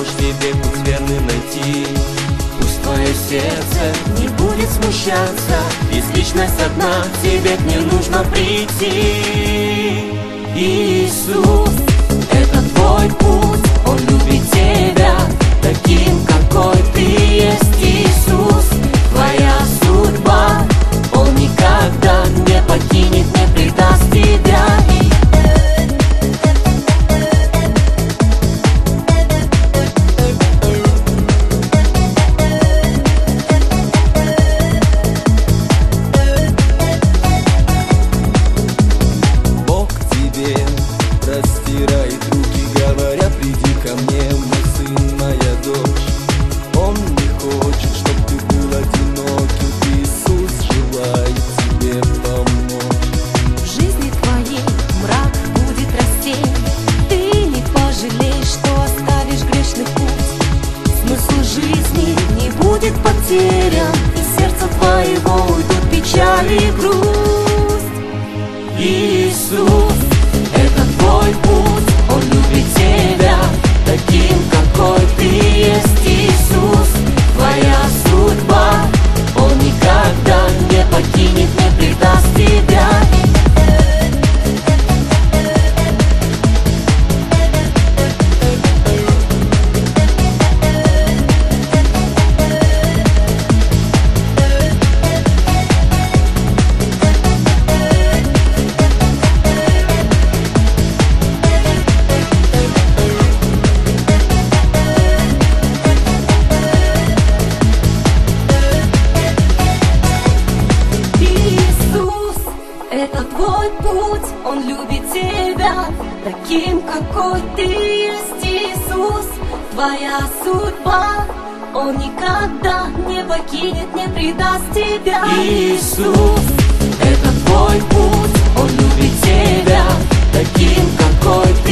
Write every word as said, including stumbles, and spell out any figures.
поможешь тебе путь верный найти. Пусть твое сердце не будет смущаться, ведь личность одна, тебе к ней нужно прийти. Иисус, это твой путь, Он любит тебя таким, какой ты есть. Иисус, твоя судьба, Он никогда не покинет, не предаст тебя. Бог тебе простирает руки, говоря: приди ко мне, мой сын, моя дочь. Он не хочет, чтоб ты был одиноким. Иисус желает тебе помочь. В жизни твоей мрак будет рассеян, ты не пожалеешь, что оставишь грешный путь. Смысл жизни не будет потерян, из сердца твоего уйдут печаль и грусть. Иисус, это твой путь, Он любит тебя таким, какой ты есть. Иисус, твоя судьба, Он никогда не покинет, не предаст тебя. Это твой путь, Он любит тебя таким, какой ты есть. Иисус, твоя судьба, Он никогда не покинет, не предаст тебя. Иисус, это твой путь, Он любит тебя таким, какой ты